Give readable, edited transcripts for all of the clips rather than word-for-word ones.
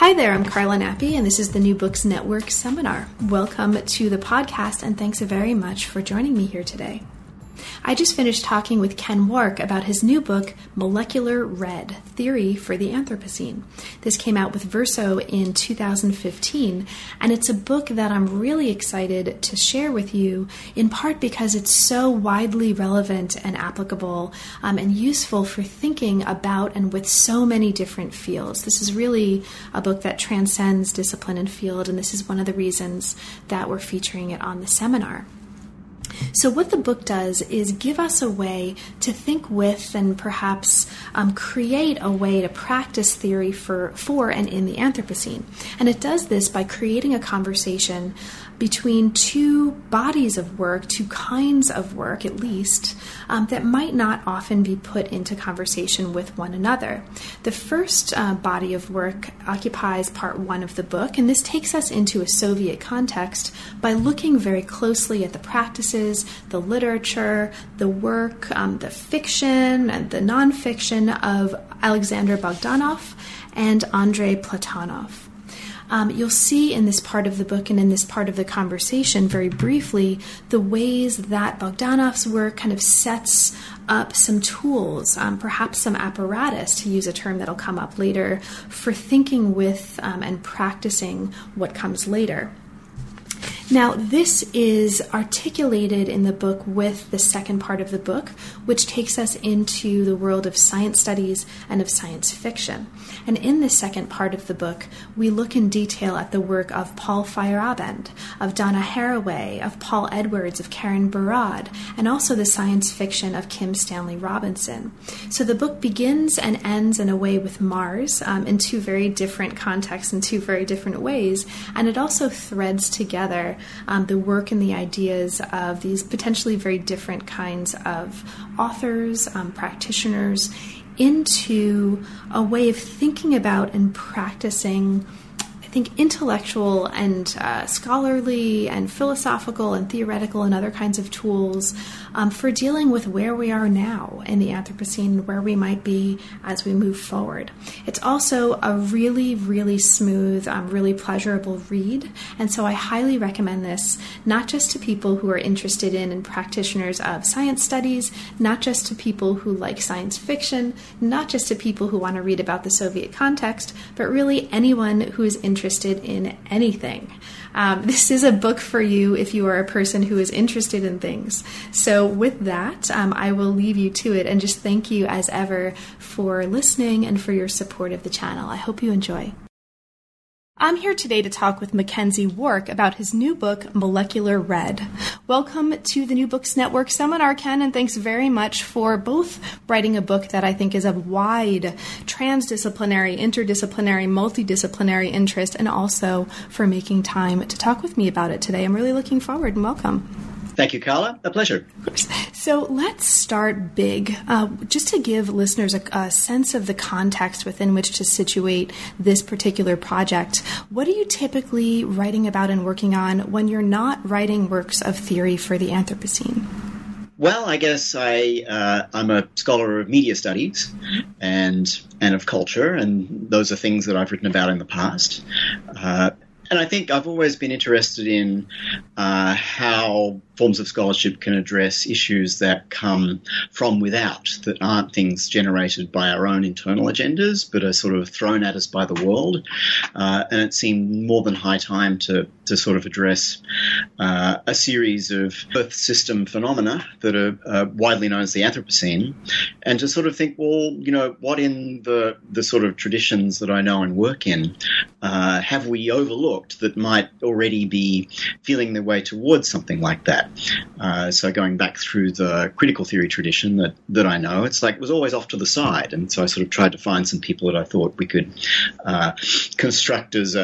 Hi there, I'm Carla Nappi, and this is the New Books Network seminar. Welcome to the podcast, and thanks very much for joining me here today. I just finished talking with Ken Wark about his new book, Molecular Red: Theory for the Anthropocene. This came out with Verso in 2015, and it's a book that I'm really excited to share with you, in part because it's so widely relevant and applicable and useful for thinking about and with so many different fields. This is really a book that transcends discipline and field, and this is one of the reasons that we're featuring it on the seminar. So what the book does is give us a way to think with and perhaps create a way to practice theory for and in the Anthropocene. And it does this by creating a conversation between two bodies of work, two kinds of work at least, that might not often be put into conversation with one another. The first body of work occupies part one of the book, and this takes us into a Soviet context by looking very closely at the practices, the literature, the work, the fiction, and the nonfiction of Alexander Bogdanov and Andrei Platonov. You'll see in this part of the book and in this part of the conversation very briefly the ways that Bogdanov's work kind of sets up some tools, perhaps some apparatus, to use a term that'll come up later, for thinking with and practicing what comes later. Now, this is articulated in the book with the second part of the book, which takes us into the world of science studies and of science fiction. And in the second part of the book, we look in detail at the work of Paul Feyerabend, of Donna Haraway, of Paul Edwards, of Karen Barad, and also the science fiction of Kim Stanley Robinson. So the book begins and ends in a way with Mars, in two very different contexts, in two very different ways, and it also threads together the work and the ideas of these potentially very different kinds of authors, practitioners, into a way of thinking about and practicing, I think, intellectual and scholarly and philosophical and theoretical and other kinds of tools for dealing with where we are now in the Anthropocene, where we might be as we move forward. It's also a really, really smooth, really pleasurable read, and so I highly recommend this, not just to people who are interested in and practitioners of science studies, not just to people who like science fiction, not just to people who want to read about the Soviet context, but really anyone who is interested in anything. This is a book for you if you are a person who is interested in things. So with that, I will leave you to it and just thank you as ever for listening and for your support of the channel. I hope you enjoy. I'm here today to talk with Mackenzie Wark about his new book, Molecular Red. Welcome to the New Books Network seminar, Ken, and thanks very much for both writing a book that I think is of wide, transdisciplinary, interdisciplinary, multidisciplinary interest, and also for making time to talk with me about it today. I'm really looking forward, and welcome. Thank you, Carla. A pleasure. So let's start big, just to give listeners a sense of the context within which to situate this particular project. What are you typically writing about and working on when you're not writing works of theory for the Anthropocene? Well, I guess I'm a scholar of media studies and of culture, and those are things that I've written about in the past. And I think I've always been interested in how forms of scholarship can address issues that come from without, that aren't things generated by our own internal agendas, but are sort of thrown at us by the world. And it seemed more than high time to sort of address a series of Earth system phenomena that are widely known as the Anthropocene, and to sort of think, well, you know, what in the sort of traditions that I know and work in have we overlooked that might already be feeling their way towards something like that? So going back through the critical theory tradition that I know, it's like it was always off to the side. And so I sort of tried to find some people that I thought we could construct as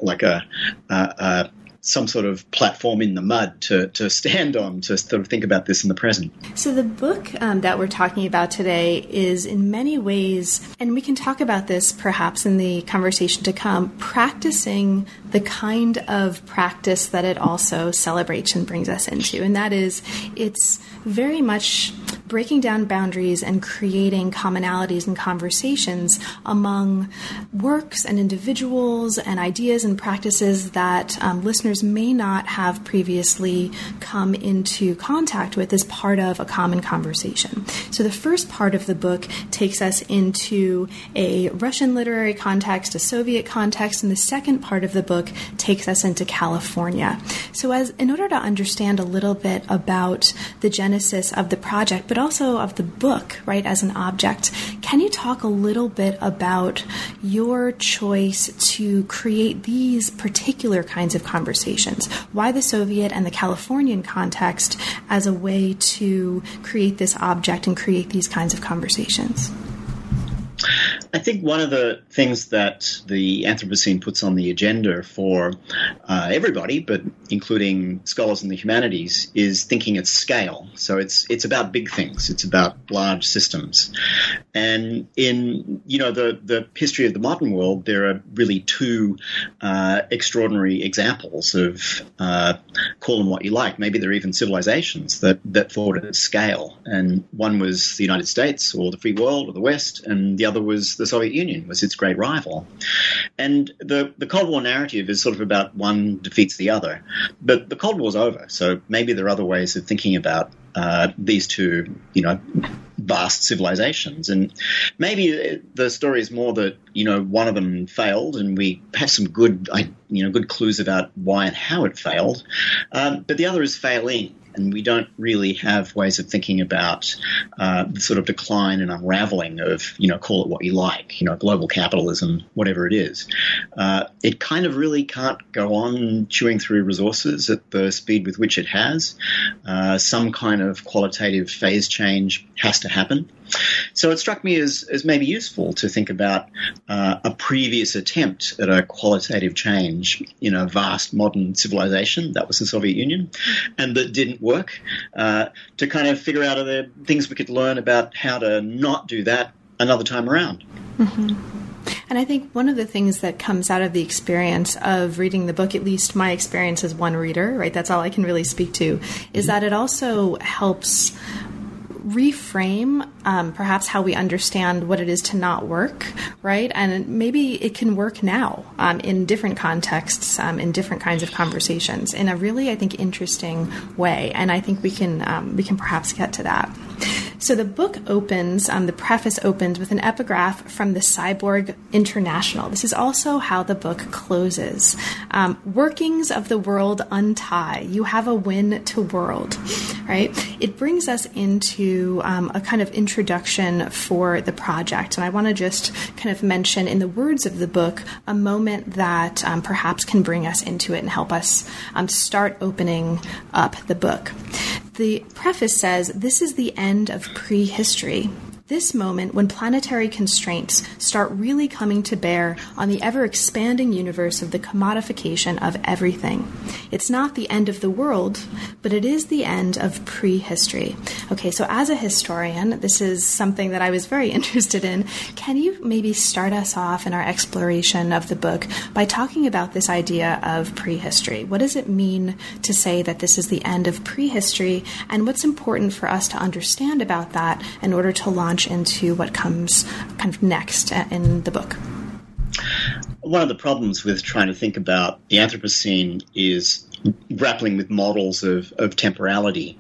some sort of platform in the mud to stand on, to sort of think about this in the present. So the book that we're talking about today is in many ways, and we can talk about this perhaps in the conversation to come, practicing the kind of practice that it also celebrates and brings us into. And that is, it's very much breaking down boundaries and creating commonalities and conversations among works and individuals and ideas and practices that listeners may not have previously come into contact with as part of a common conversation. So the first part of the book takes us into a Russian literary context, a Soviet context, and the second part of the book takes us into California. So in order to understand a little bit about the genesis of the project, but also of the book, right, as an object, can you talk a little bit about your choice to create these particular kinds of conversations? Why the Soviet and the Californian context as a way to create this object and create these kinds of conversations? I think one of the things that the Anthropocene puts on the agenda for everybody, but including scholars in the humanities, is thinking at scale. So it's about big things. It's about large systems. And in the history of the modern world, there are really two extraordinary examples of call them what you like. Maybe there are even civilizations that thought at scale. And one was the United States or the free world or the West, and the other was the Soviet Union, was its great rival. And the Cold War narrative is sort of about one defeats the other. But the Cold War's over, so maybe there are other ways of thinking about these two, vast civilizations. And maybe the story is more that, one of them failed, and we have some good clues about why and how it failed. But the other is failing. And we don't really have ways of thinking about the sort of decline and unraveling of, call it what you like, global capitalism, whatever it is. It kind of really can't go on chewing through resources at the speed with which it has. Some kind of qualitative phase change has to happen. So it struck me as maybe useful to think about a previous attempt at a qualitative change in a vast modern civilization, that was the Soviet Union, and that didn't work, to kind of figure out are there things we could learn about how to not do that another time around. Mm-hmm. And I think one of the things that comes out of the experience of reading the book, at least my experience as one reader, right, that's all I can really speak to, is that it also helps reframe perhaps how we understand what it is to not work, right? And maybe it can work now in different contexts, in different kinds of conversations, in a really, I think, interesting way. And I think we can perhaps get to that. So the book opens, the preface opens with an epigraph from the Cyborg International. This is also how the book closes. Workings of the world untie. You have a win to world, right? It brings us into a kind of introduction for the project. And I want to just kind of mention in the words of the book a moment that perhaps can bring us into it and help us start opening up the book. The preface says, "This is the end of prehistory. This moment when planetary constraints start really coming to bear on the ever-expanding universe of the commodification of everything. It's not the end of the world, but it is the end of prehistory." Okay, so as a historian, this is something that I was very interested in. Can you maybe start us off in our exploration of the book by talking about this idea of prehistory? What does it mean to say that this is the end of prehistory, and what's important for us to understand about that in order to launch into what comes kind of next in the book? One of the problems with trying to think about the Anthropocene is grappling with models of temporality.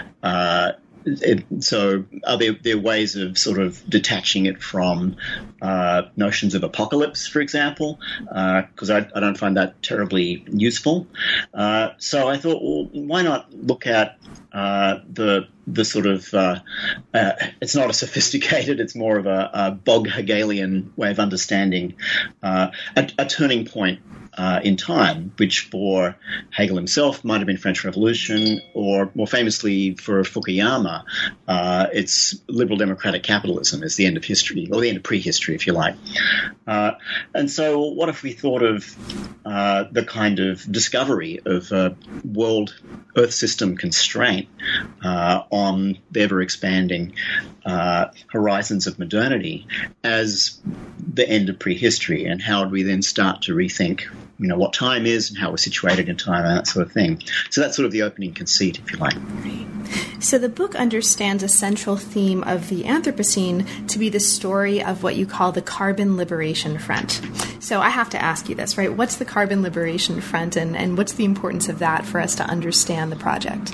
So are there ways of sort of detaching it from notions of apocalypse, for example? Because I don't find that terribly useful. So I thought, well, why not look at the sort of, it's not a sophisticated, it's more of a bog Hegelian way of understanding a turning point in time, which for Hegel himself might have been French Revolution, or more famously for Fukuyama, it's liberal democratic capitalism is the end of history, or the end of prehistory, if you like. And so what if we thought of the kind of discovery of world Earth system constraint on the ever-expanding horizons of modernity as the end of prehistory, and how would we then start to rethink what time is and how we're situated in time and that sort of thing. So that's sort of the opening conceit, if you like. So the book understands a central theme of the Anthropocene to be the story of what you call the Carbon Liberation Front. So I have to ask you this, right? What's the Carbon Liberation Front, and what's the importance of that for us to understand the project?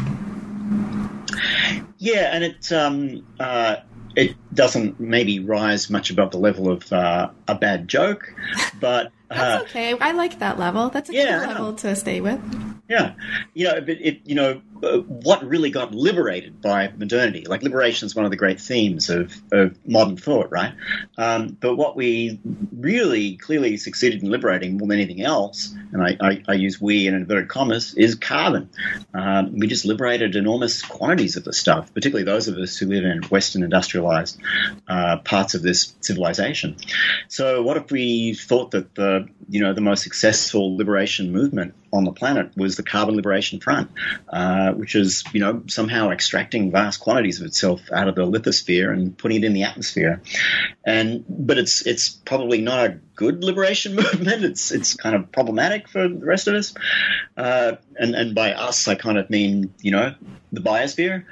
Yeah, and it doesn't maybe rise much above the level of a bad joke, but that's okay. I like that level. That's a good level to stay with. Yeah, but what really got liberated by modernity? Like, liberation is one of the great themes of modern thought, right? But what we really clearly succeeded in liberating more than anything else, and I use we in inverted commas, is carbon. We just liberated enormous quantities of the stuff, particularly those of us who live in Western industrialized parts of this civilization. So what if we thought that the most successful liberation movement on the planet was the Carbon Liberation Front, which is, somehow extracting vast quantities of itself out of the lithosphere and putting it in the atmosphere. But it's probably not a good liberation movement. It's kind of problematic for the rest of us. And by us, I kind of mean, the biosphere.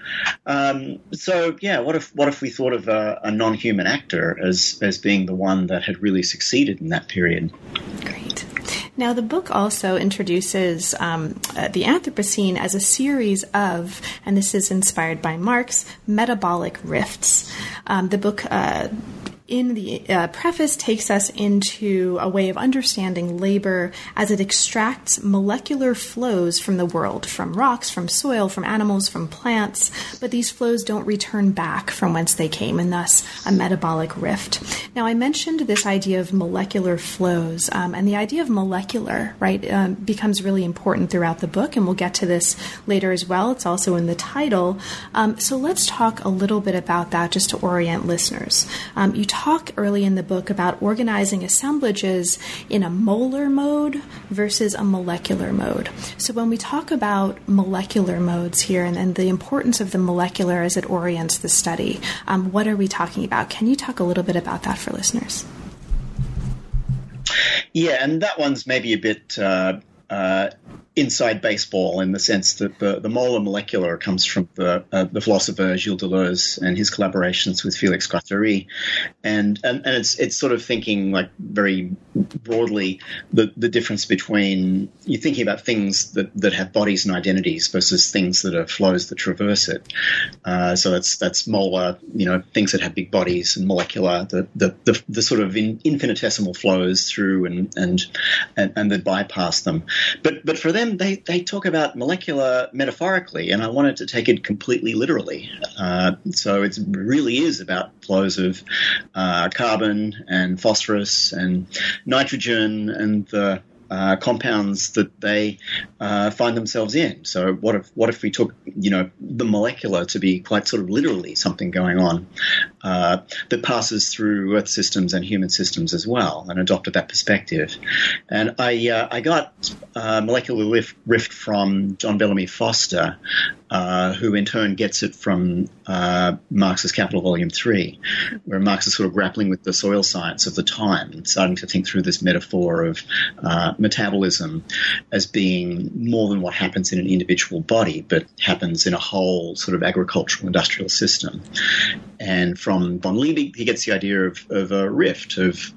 What if we thought of a non-human actor as being the one that had really succeeded in that period? Great. Now, the book also introduces the Anthropocene as a series of, and this is inspired by Marx, metabolic rifts. The book in the preface takes us into a way of understanding labor as it extracts molecular flows from the world, from rocks, from soil, from animals, from plants, but these flows don't return back from whence they came, and thus a metabolic rift. Now, I mentioned this idea of molecular flows, and the idea of molecular, right, becomes really important throughout the book, and we'll get to this later as well. It's also in the title. So let's talk a little bit about that just to orient listeners. You talk early in the book about organizing assemblages in a molar mode versus a molecular mode. So when we talk about molecular modes here and the importance of the molecular as it orients the study, what are we talking about? Can you talk a little bit about that for listeners? Yeah, and that one's maybe a bit inside baseball in the sense that the molar molecular comes from the philosopher Gilles Deleuze and his collaborations with Félix Guattari, and it's sort of thinking like very broadly the difference between you're thinking about things that have bodies and identities versus things that are flows that traverse it. So that's molar, things that have big bodies, and molecular, the sort of infinitesimal flows through and that bypass them. But for them, they talk about molecular metaphorically, and I wanted to take it completely literally. So it really is about flows of carbon and phosphorus and nitrogen and the compounds that they find themselves in. So what if we took the molecular to be quite sort of literally something going on that passes through Earth systems and human systems as well, and adopted that perspective. And I got molecular rift from John Bellamy Foster, who in turn gets it from Marx's Capital Volume 3, where Marx is sort of grappling with the soil science of the time and starting to think through this metaphor of metabolism as being more than what happens in an individual body, but happens in a whole sort of agricultural industrial system. And from von Liebig, he gets the idea of a rift of,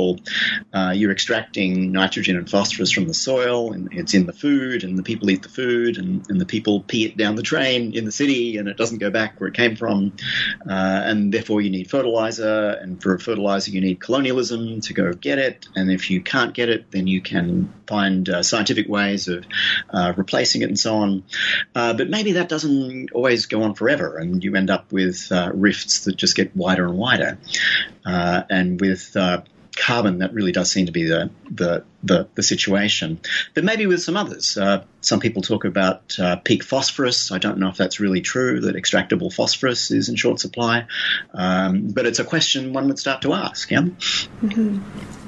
you're extracting nitrogen and phosphorus from the soil, and it's in the food, and the people eat the food, and the people pee it down the drain in the city, and it doesn't go back where it came from. And therefore you need fertilizer, and for fertilizer you need colonialism to go get it. And if you can't get it, then you can find scientific ways of replacing it and so on. But maybe that doesn't always go on forever, and you end up with rifts that just get wider and wider. And with carbon, that really does seem to be the situation. But maybe with some others. Some people talk about peak phosphorus. I don't know if that's really true, that extractable phosphorus is in short supply. But it's a question one would start to ask, yeah? Mm-hmm.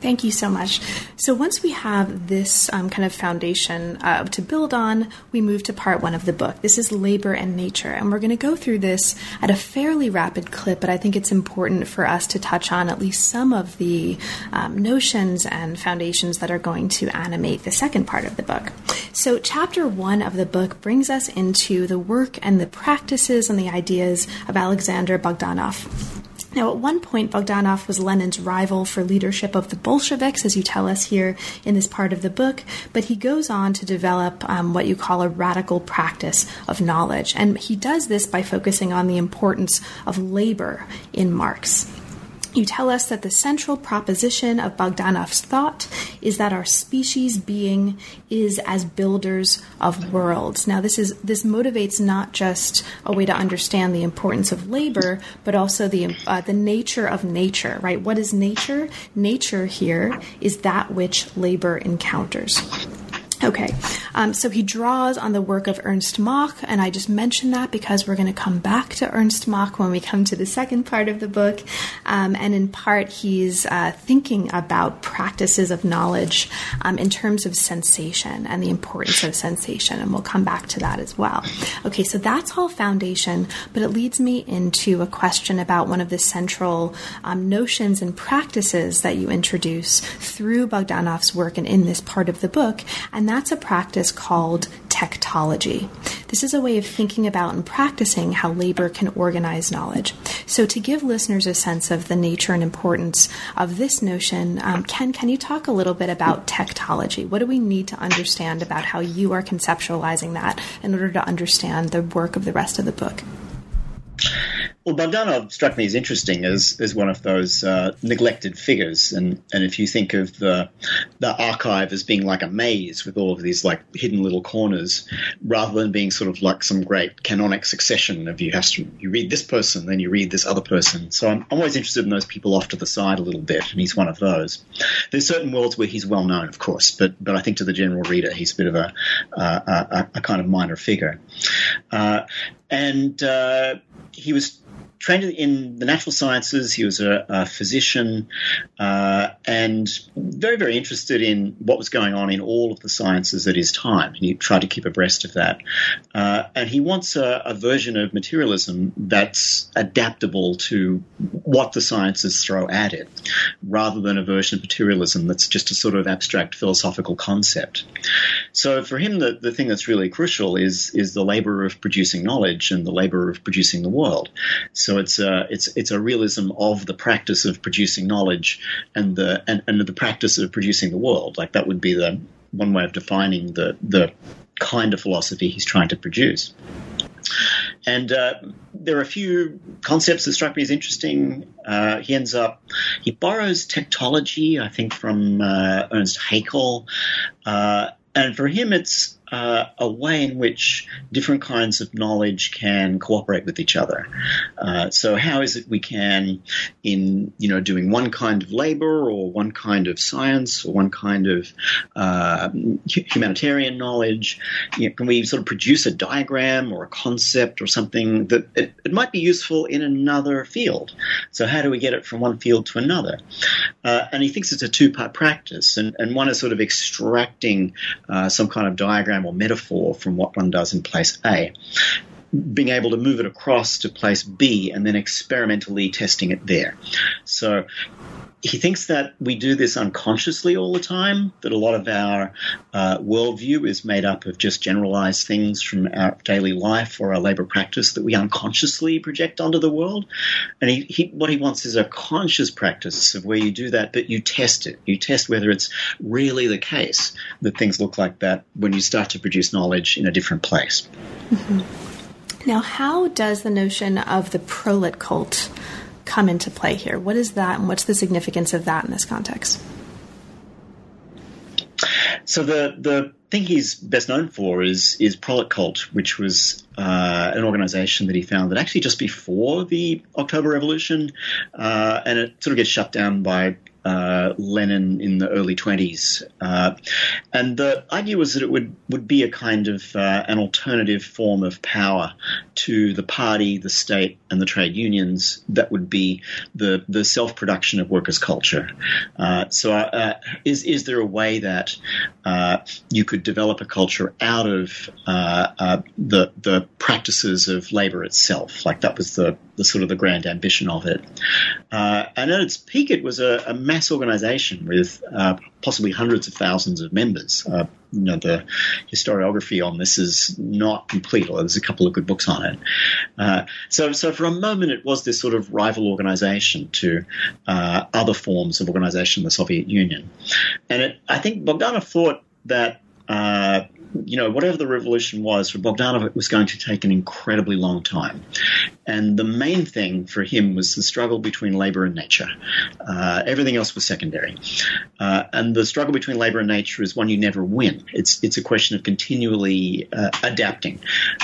Thank you so much. So once we have this kind of foundation to build on, we move to part one of the book. This is labor and nature, and we're going to go through this at a fairly rapid clip, but I think it's important for us to touch on at least some of the notions and foundations that are going to animate the second part of the book. So chapter 1 of the book brings us into the work and the practices and the ideas of Alexander Bogdanov. Now, at one point, Bogdanov was Lenin's rival for leadership of the Bolsheviks, as you tell us here in this part of the book, but he goes on to develop what you call a radical practice of knowledge. And he does this by focusing on the importance of labor in Marx. You tell us that the central proposition of Bogdanov's thought is that our species being is as builders of worlds. Now, this motivates not just a way to understand the importance of labor, but also the nature of nature, right? What is nature? Nature here is that which labor encounters. Okay, so he draws on the work of Ernst Mach, and I just mentioned that because we're going to come back to Ernst Mach when we come to the second part of the book. And in part, he's thinking about practices of knowledge in terms of sensation and the importance of sensation, and we'll come back to that as well. Okay, so that's all foundation, but it leads me into a question about one of the central notions and practices that you introduce through Bogdanov's work and in this part of the book, and that's a practice called techtology. This is a way of thinking about and practicing how labor can organize knowledge. So to give listeners a sense of the nature and importance of this notion, Ken, can you talk a little bit about techtology? What do we need to understand about how you are conceptualizing that in order to understand the work of the rest of the book? Well, Bogdanov struck me as interesting as one of those neglected figures, and if you think of the archive as being like a maze with all of these like hidden little corners, rather than being sort of like some great canonic succession of you read this person, then you read this other person. So I'm always interested in those people off to the side a little bit, and he's one of those. There's certain worlds where he's well known, of course, but I think to the general reader he's a bit of a kind of minor figure, and he was trained in the natural sciences. He was a physician and very, very interested in what was going on in all of the sciences at his time. He tried to keep abreast of that. And he wants a version of materialism that's adaptable to what the sciences throw at it, rather than a version of materialism that's just a sort of abstract philosophical concept. So for him, the thing that's really crucial is the labor of producing knowledge and the labor of producing the world. So it's a realism of the practice of producing knowledge and the practice of producing the world. Like that would be the one way of defining the kind of philosophy he's trying to produce. And there are a few concepts that struck me as interesting. He borrows techtology, I think, from Ernst Haeckel. And for him, it's a way in which different kinds of knowledge can cooperate with each other. So how is it we can, in doing one kind of labor or one kind of science or one kind of humanitarian knowledge, can we sort of produce a diagram or a concept or something that it might be useful in another field? So how do we get it from one field to another? And he thinks it's a two-part practice, and one is sort of extracting some kind of diagram or metaphor from what one does in place A, being able to move it across to place B and then experimentally testing it there. So he thinks that we do this unconsciously all the time, that a lot of our worldview is made up of just generalized things from our daily life or our labor practice that we unconsciously project onto the world. And what he wants is a conscious practice of where you do that, but you test it. You test whether it's really the case that things look like that when you start to produce knowledge in a different place. Mm-hmm. Now, how does the notion of the prolet cult come into play here? What is that, and what's the significance of that in this context? So the thing he's best known for is Prolet Cult, which was an organization that he founded actually just before the October Revolution, and it sort of gets shut down by Lenin in the early 20s. And the idea was that it would be a kind of an alternative form of power to the party, the state, and the trade unions that would be the self-production of workers' culture. So is there a way that you could develop a culture out of the practices of labor itself? Like that was the sort of the grand ambition of it. And at its peak, it was a mass organization with possibly hundreds of thousands of members. The historiography on this is not complete, although there's a couple of good books on it. So for a moment, it was this sort of rival organization to other forms of organization in the Soviet Union. And I think Bogdanov thought that whatever the revolution was, for Bogdanov, it was going to take an incredibly long time. And the main thing for him was the struggle between labor and nature. Everything else was secondary. And the struggle between labor and nature is one you never win. It's a question of continually adapting.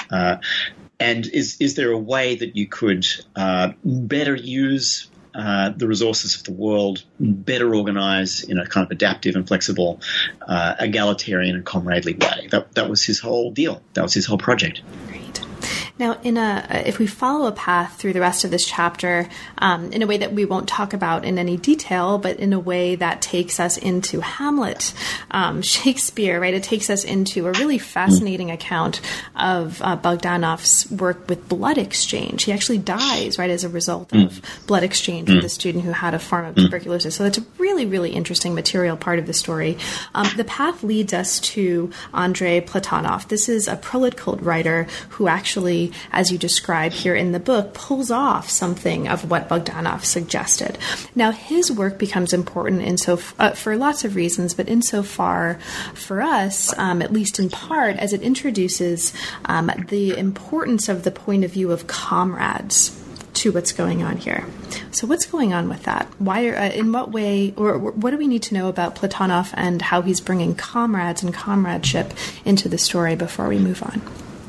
And is there a way that you could better use the resources of the world, better organize in a kind of adaptive and flexible, egalitarian and comradely way? That was his whole deal. That was his whole project. Great. Now, if we follow a path through the rest of this chapter, in a way that we won't talk about in any detail, but in a way that takes us into Hamlet, Shakespeare, right? It takes us into a really fascinating account of Bogdanov's work with blood exchange. He actually dies, right, as a result of blood exchange with a student who had a form of tuberculosis. So that's a really, really interesting material part of the story. The path leads us to Andrei Platonov. This is a proletkult writer who actually, as you describe here in the book, pulls off something of what Bogdanov suggested. Now, his work becomes important for lots of reasons, but insofar for us, at least in part, as it introduces the importance of the point of view of comrades to what's going on here. So what's going on with that? In what way, or what do we need to know about Platonov and how he's bringing comrades and comradeship into the story before we move on?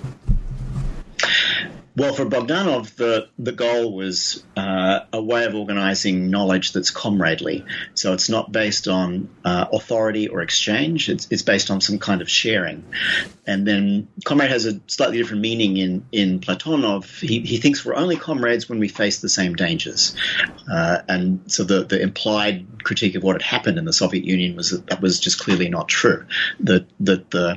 Well, for Bogdanov, the goal was a way of organizing knowledge that's comradely. So it's not based on authority or exchange. It's based on some kind of sharing. And then comrade has a slightly different meaning in Platonov. He thinks we're only comrades when we face the same dangers. And so the implied critique of what had happened in the Soviet Union was that was just clearly not true. That the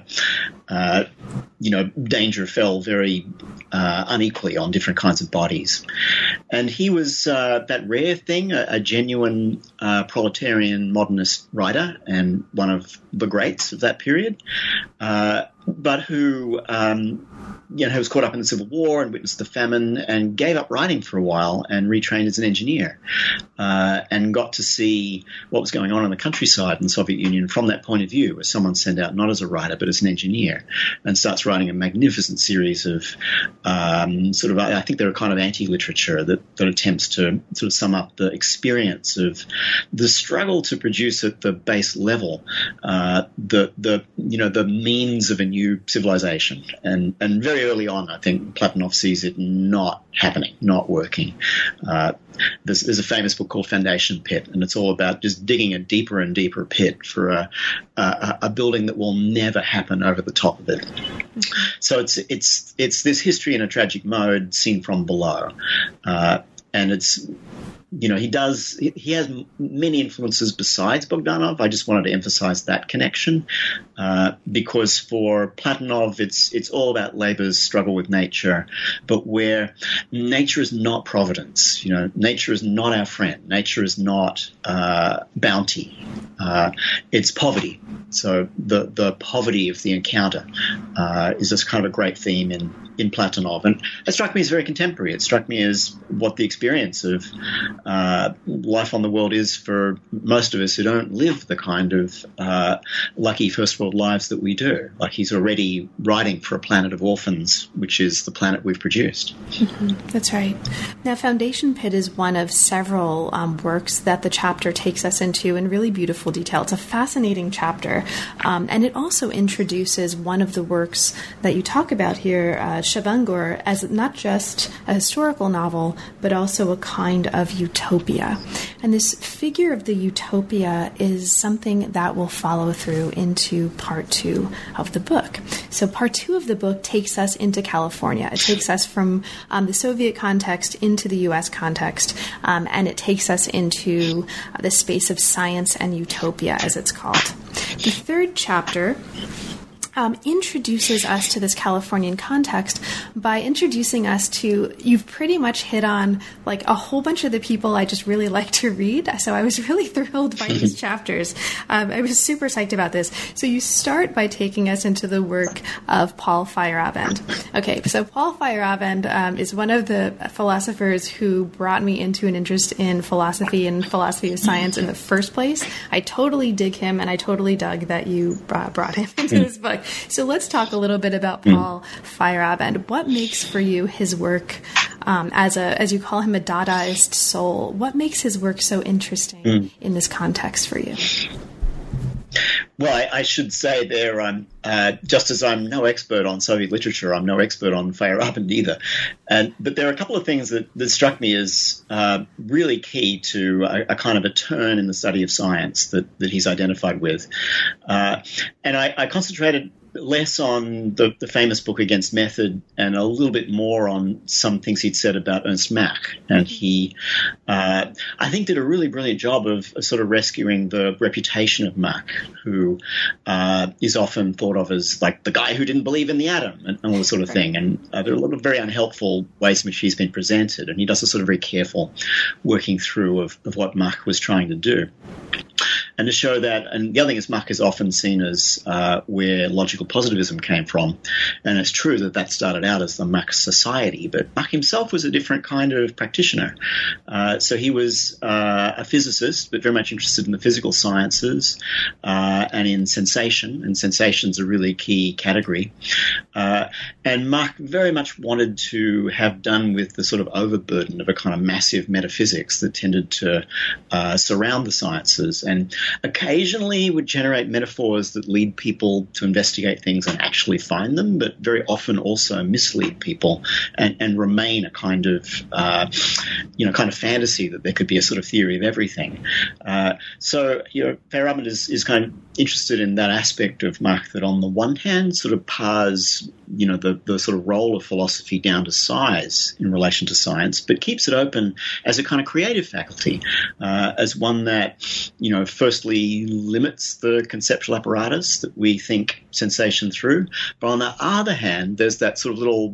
danger fell very unequally on different kinds of bodies. And he was that rare thing, a genuine proletarian modernist writer and one of the greats of that period, but who was caught up in the Civil War and witnessed the famine and gave up writing for a while and retrained as an engineer and got to see what was going on in the countryside in the Soviet Union from that point of view, as someone sent out not as a writer but as an engineer, and starts writing a magnificent series of I think they're a kind of anti-literature that attempts to sort of sum up the experience of the struggle to produce at the base level the means of a new civilization. And very early on, I think Platonov sees it not happening, not working. There's a famous book called Foundation Pit, and it's all about just digging a deeper and deeper pit for a building that will never happen over the top of it. So it's this history in a tragic mode seen from below, and it's. He has many influences besides Bogdanov. I just wanted to emphasize that connection because for Platonov, it's all about labor's struggle with nature, but where nature is not providence. Nature is not our friend. Nature is not bounty. It's poverty. So the poverty of the encounter is this kind of a great theme in Platonov. And it struck me as very contemporary. It struck me as what the experience of life on the world is for most of us who don't live the kind of lucky first world lives that we do. Like he's already writing for a planet of orphans, which is the planet we've produced. Mm-hmm. That's right. Now, Foundation Pit is one of several works that the chapter takes us into in really beautiful detail. It's a fascinating chapter. And it also introduces one of the works that you talk about here, Shavangur, as not just a historical novel, but also a kind of utopia. And this figure of the utopia is something that will follow through into part 2 of the book. So part 2 of the book takes us into California. It takes us from the Soviet context into the U.S. context, and it takes us into the space of science and utopia, as it's called. The third chapter introduces us to this Californian context by introducing us to, you've pretty much hit on like a whole bunch of the people I just really like to read. So I was really thrilled by these chapters. I was super psyched about this. So you start by taking us into the work of Paul Feyerabend. Okay, so Paul Feyerabend is one of the philosophers who brought me into an interest in philosophy and philosophy of science in the first place. I totally dig him, and I totally dug that you brought him into this book. So let's talk a little bit about Paul Feyerabend. What makes for you his work as you call him, a Dadaist soul? What makes his work so interesting in this context for you? Well, I should say there, just as I'm no expert on Soviet literature, I'm no expert on Feyerabend either. But there are a couple of things that struck me as really key to a kind of a turn in the study of science that he's identified with. And I concentrated less on the famous book Against Method and a little bit more on some things he'd said about Ernst Mach. And he, I think, did a really brilliant job of sort of rescuing the reputation of Mach, who is often thought of as like the guy who didn't believe in the atom and all this sort of thing. And there are a lot of very unhelpful ways in which he's been presented. And he does a sort of very careful working through of what Mach was trying to do. And to show that, and the other thing is Mach is often seen as where logical positivism came from. And it's true that started out as the Mach Society, but Mach himself was a different kind of practitioner. So he was a physicist, but very much interested in the physical sciences and in sensation, and sensation's a really key category. And Mach very much wanted to have done with the sort of overburden of a kind of massive metaphysics that tended to surround the sciences, and occasionally would generate metaphors that lead people to investigate things and actually find them, but very often also mislead people and remain a kind of, kind of fantasy that there could be a sort of theory of everything. So Feyerabend is kind of interested in that aspect of Mach that on the one hand sort of pars, the sort of role of philosophy down to size in relation to science, but keeps it open as a kind of creative faculty, as one that, firstly limits the conceptual apparatus that we think sensation through. But on the other hand, there's that sort of little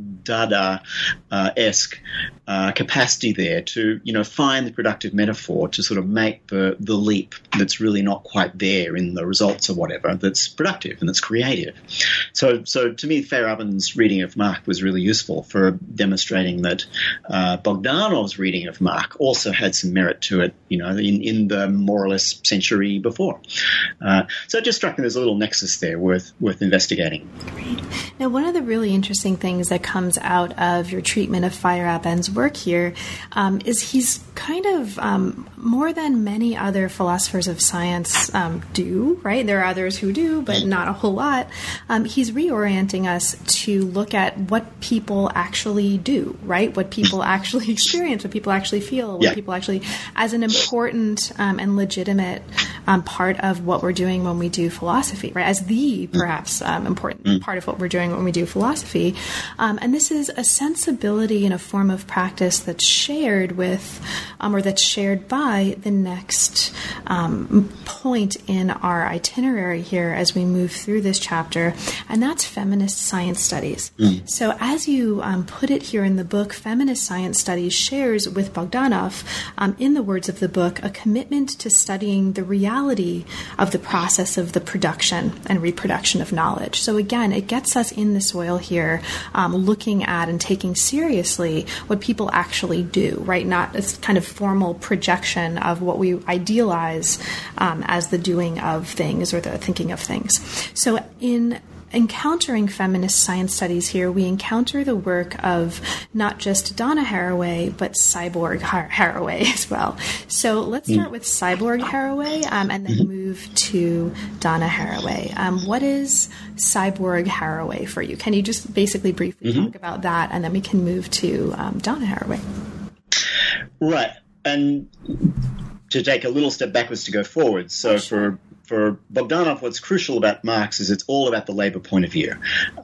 Dada-esque capacity there to, find the productive metaphor to sort of make the leap that's really not quite there in the results or whatever, that's productive and that's creative. So to me, Feyerabend's reading of Mach was really useful for demonstrating that Bogdanov's reading of Mach also had some merit to it, in the more or less century before. So it just struck me there's a little nexus there worth investigating. Great. Now, one of the really interesting things that comes out of your treatment of Feyerabend's work here is he's kind of, more than many other philosophers of science do, right? There are others who do, but not a whole lot. He's reorienting us to look at what people actually do, right? What people actually experience, what people actually feel, what people actually, as an important and legitimate part of what we're doing when we do philosophy, right? As the perhaps important part of what we're doing when we do philosophy. And this is a sensibility and a form of practice that's shared with, or that's shared by the next point in our itinerary here as we move through this chapter, and that's feminist science studies. So as you put it here in the book, feminist science studies shares with Bogdanov, in the words of the book, a commitment to studying the reality of the process of the production and reproduction of knowledge. So again, it gets us in the soil here, looking at and taking seriously what people actually do, right? Not as kind of formal projection of what we idealize as the doing of things or the thinking of things. So in encountering feminist science studies here, we encounter the work of not just Donna Haraway, but Cyborg Haraway as well. So let's start with Cyborg Haraway and then move to Donna Haraway. What is Cyborg Haraway for you? Can you just basically briefly talk about that, and then we can move to Donna Haraway? Right. And to take a little step backwards to go forward. So for Bogdanov, what's crucial about Marx is it's all about the labor point of view.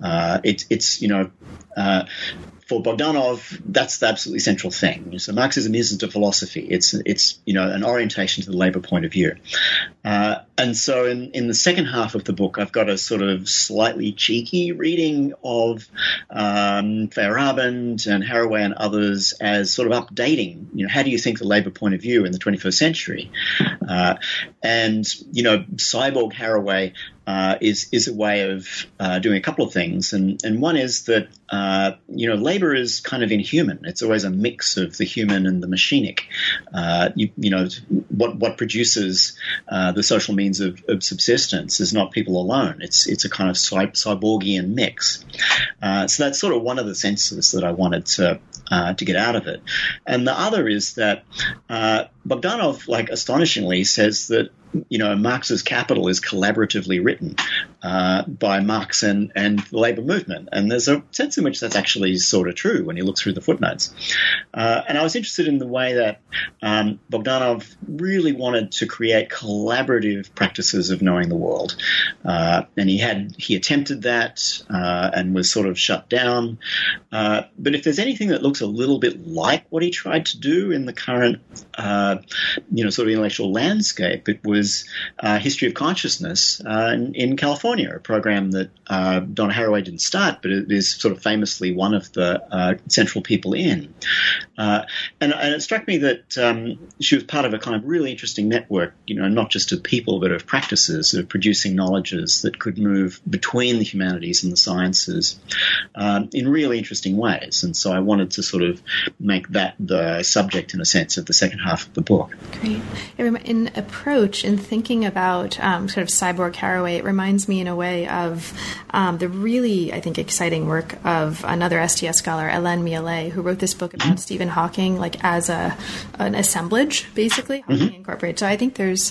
For Bogdanov, that's the absolutely central thing. So Marxism isn't a philosophy; it's an orientation to the labor point of view. And so in the second half of the book, I've got a sort of slightly cheeky reading of Feyerabend and Haraway and others as sort of updating. How do you think the labor point of view in the 21st century? And Cyborg Haraway is a way of doing a couple of things, and one is that labor is kind of inhuman. It's always a mix of the human and the machinic. What produces the social means of subsistence is not people alone. It's a kind of cyborgian mix. So that's sort of one of the senses that I wanted to get out of it. And the other is that Bogdanov, astonishingly, says that Marx's Capital is collaboratively written by Marx and the labor movement. And there's a sense in which that's actually sort of true when you look through the footnotes. And I was interested in the way that Bogdanov really wanted to create collaborative practices of knowing the world. And he attempted that and was sort of shut down. But if there's anything that looks a little bit like what he tried to do in the current sort of intellectual landscape, it was History of Consciousness in California, a program that Donna Haraway didn't start, but it is sort of famously one of the central people in. And it struck me that she was part of a kind of really interesting network, not just of people, but of practices of producing knowledges that could move between the humanities and the sciences in really interesting ways. And so I wanted to sort of make that the subject, in a sense, of the second half of the book. Great. In approach, in thinking about sort of Cyborg Haraway, it reminds me in a way of the really, I think, exciting work of another STS scholar, Hélène Mialet, who wrote this book about Stephen Hawking, as an assemblage, basically, Hawking Incorporated. So I think there's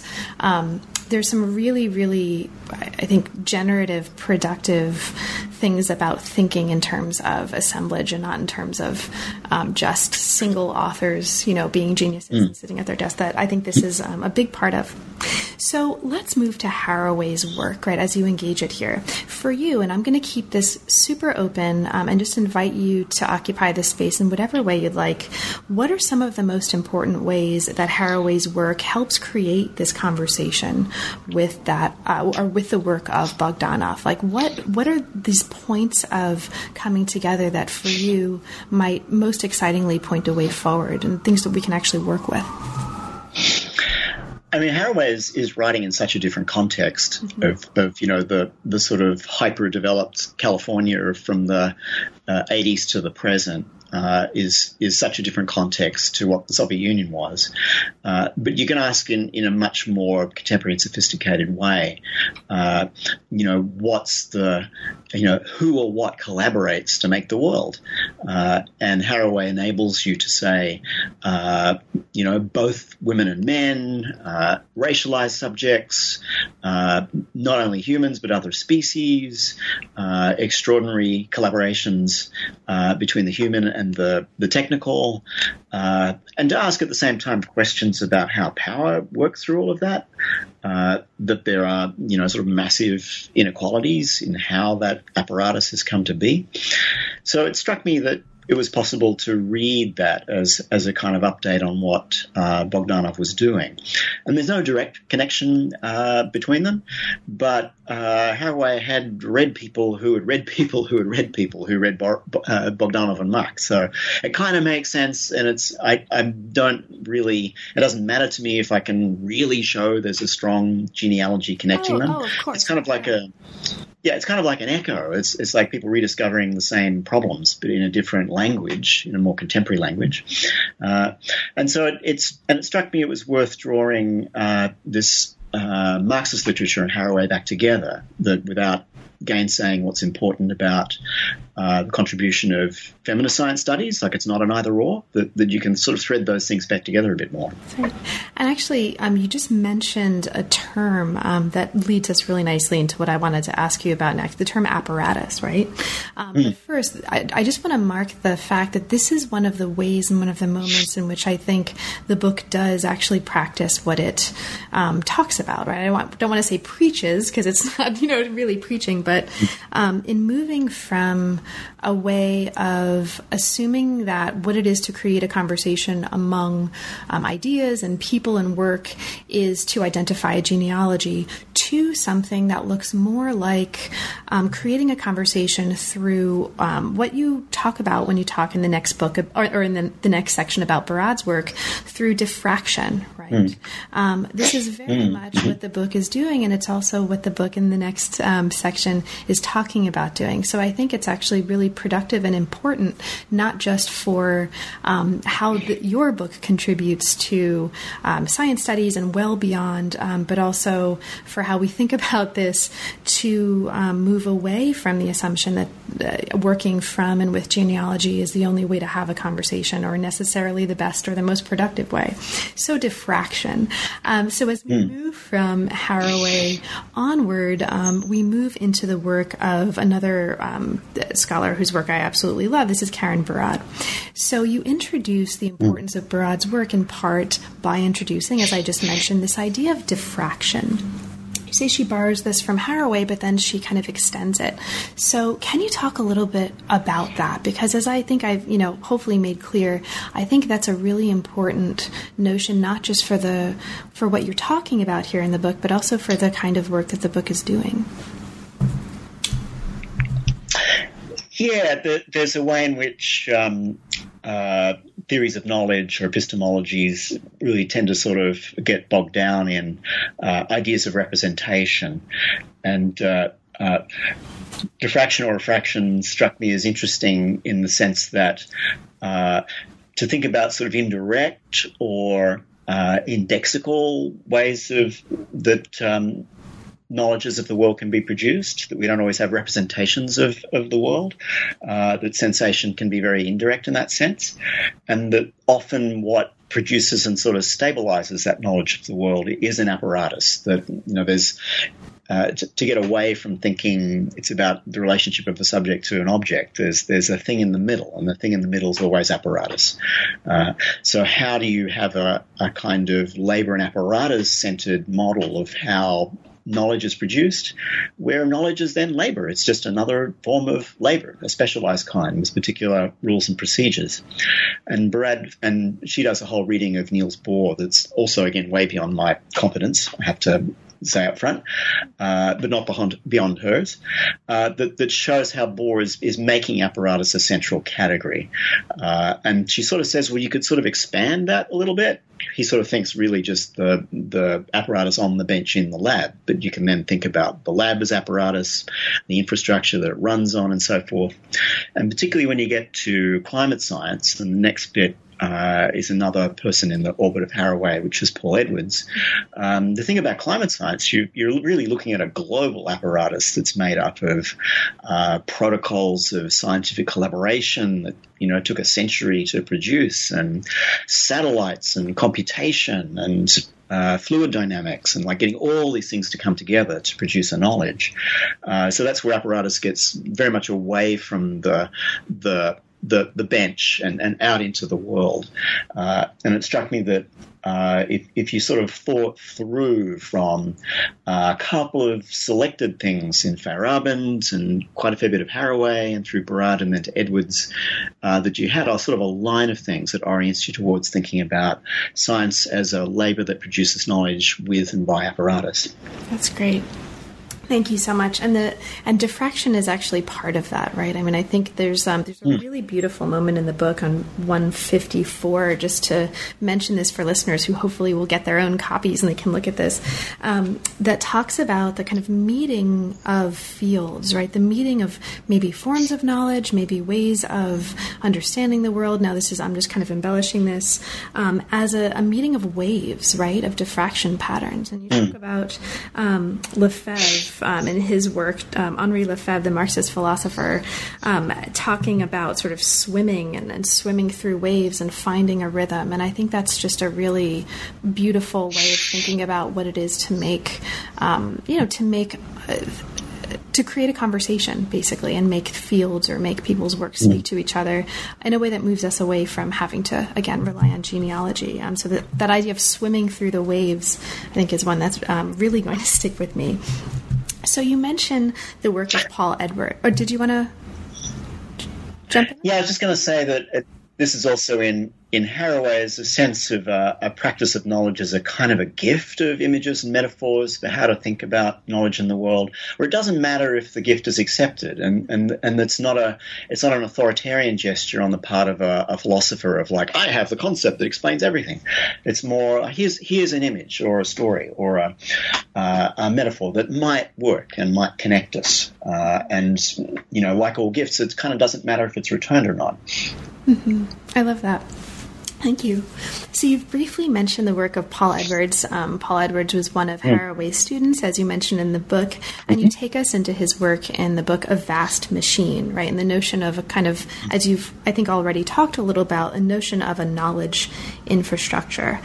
some really, really, I think, generative, productive things about thinking in terms of assemblage and not in terms of just single authors, being geniuses and sitting at their desk, that I think this is a big part of. So let's move to Haraway's work, right, as you engage it here. For you, and I'm going to keep this super open and just invite you to occupy this space in whatever way you'd like. What are some of the most important ways that Haraway's work helps create this conversation with that, or with the work of Bogdanov? What are these points of coming together that for you might most excitingly point a way forward and things that we can actually work with? I mean, Haraway is writing in such a different context of the sort of hyper-developed California from the 80s to the present. Is such a different context to what the Soviet Union was. But you can ask in a much more contemporary and sophisticated way, what's the, who or what collaborates to make the world? And Haraway enables you to say, both women and men, racialized subjects, not only humans but other species, extraordinary collaborations between the human and the technical, and to ask at the same time questions about how power works through all of that, that there are, sort of massive inequalities in how that apparatus has come to be. So it struck me that it was possible to read that as a kind of update on what Bogdanov was doing. And there's no direct connection between them, but Haraway had read people who had read people who had read people who read Bogdanov and Marx. So it kind of makes sense, and it doesn't matter to me if I can really show there's a strong genealogy connecting them. Of course. It's kind of like it's kind of like an echo. It's like people rediscovering the same problems, but in a different language, in a more contemporary language. And so it struck me it was worth drawing this Marxist literature and Haraway back together, that without gainsaying what's important about the contribution of feminist science studies, like it's not an either or, that you can sort of thread those things back together a bit more. That's right. And actually, you just mentioned a term that leads us really nicely into what I wanted to ask you about next, the term apparatus, right? But first, I just want to mark the fact that this is one of the ways and one of the moments in which I think the book does actually practice what it talks about, right? I don't want to say preaches, because it's not, really preaching, but in moving from a way of assuming that what it is to create a conversation among ideas and people and work is to identify a genealogy, to something that looks more like creating a conversation through what you talk about when you talk in the next book, or in the next section about Barad's work, through diffraction, right? This is very much what the book is doing, and it's also what the book in the next section is talking about doing. So I think it's actually really productive and important, not just for how your book contributes to science studies and well beyond, but also for how we think about this to move away from the assumption that working from and with genealogy is the only way to have a conversation, or necessarily the best or the most productive way. So diffraction. So as we move from Haraway onward, we move into the work of another scholar whose work I absolutely love. This is Karen Barad. So you introduce the importance of Barad's work in part by introducing, as I just mentioned, this idea of diffraction. You say she borrows this from Haraway, but then she kind of extends it. So can you talk a little bit about that? Because as I think I've, hopefully made clear, I think that's a really important notion, not just for what you're talking about here in the book, but also for the kind of work that the book is doing. Yeah, there's a way in which theories of knowledge or epistemologies really tend to sort of get bogged down in ideas of representation. And diffraction or refraction struck me as interesting in the sense that to think about sort of indirect or indexical ways of that knowledges of the world can be produced, that we don't always have representations of the world, that sensation can be very indirect in that sense, and that often what produces and sort of stabilizes that knowledge of the world is an apparatus. That, there's to get away from thinking it's about the relationship of a subject to an object, there's a thing in the middle, and the thing in the middle is always apparatus. So how do you have a kind of labor and apparatus-centered model of how knowledge is produced, where knowledge is then labor? It's just another form of labor, a specialized kind with particular rules and procedures. And Barad, and she does a whole reading of Niels Bohr that's also, again, way beyond my competence, I have to say up front, but not beyond hers, that shows how Bohr is making apparatus a central category. And she sort of says, well, you could sort of expand that a little bit. He sort of thinks really just the apparatus on the bench in the lab, but you can then think about the lab as apparatus, the infrastructure that it runs on, and so forth. And particularly when you get to climate science, and the next bit is another person in the orbit of Haraway, which is Paul Edwards. The thing about climate science, you're really looking at a global apparatus that's made up of protocols of scientific collaboration that took a century to produce, and satellites and computation and fluid dynamics, and like getting all these things to come together to produce a knowledge. So that's where apparatus gets very much away from the bench and out into the world. And it struck me that if you sort of thought through from a couple of selected things in Feyerabend and quite a fair bit of Haraway and through Barad and then to Edwards, that you had a sort of a line of things that orients you towards thinking about science as a labor that produces knowledge with and by apparatus. That's great. Thank you so much. And diffraction is actually part of that, right? I mean, I think there's a really beautiful moment in the book on 154, just to mention this for listeners who hopefully will get their own copies and they can look at this, that talks about the kind of meeting of fields, right? The meeting of maybe forms of knowledge, maybe ways of understanding the world. Now I'm just kind of embellishing this, as a meeting of waves, right? Of diffraction patterns. And you talk about Lefebvre, in his work, Henri Lefebvre, the Marxist philosopher, talking about sort of swimming and swimming through waves and finding a rhythm. And I think that's just a really beautiful way of thinking about what it is to make, to create a conversation, basically, and make fields or make people's work speak to each other in a way that moves us away from having to, again, rely on genealogy. So that idea of swimming through the waves, I think, is one that's really going to stick with me. So you mentioned the work of Paul Edwards. Or did you want to jump in? Yeah, I was just going to say that this is also in Haraway's a sense of a practice of knowledge as a kind of a gift of images and metaphors for how to think about knowledge in the world, where it doesn't matter if the gift is accepted, and it's not an authoritarian gesture on the part of a philosopher of like, I have the concept that explains everything. It's more here's an image or a story or a metaphor that might work and might connect us, and like all gifts, it kind of doesn't matter if it's returned or not. Mm-hmm. I love that. Thank you. So you've briefly mentioned the work of Paul Edwards. Paul Edwards was one of Haraway's students, as you mentioned in the book, and you take us into his work in the book A Vast Machine, right? And the notion of a kind of, as you've, I think, already talked a little about, a notion of a knowledge infrastructure.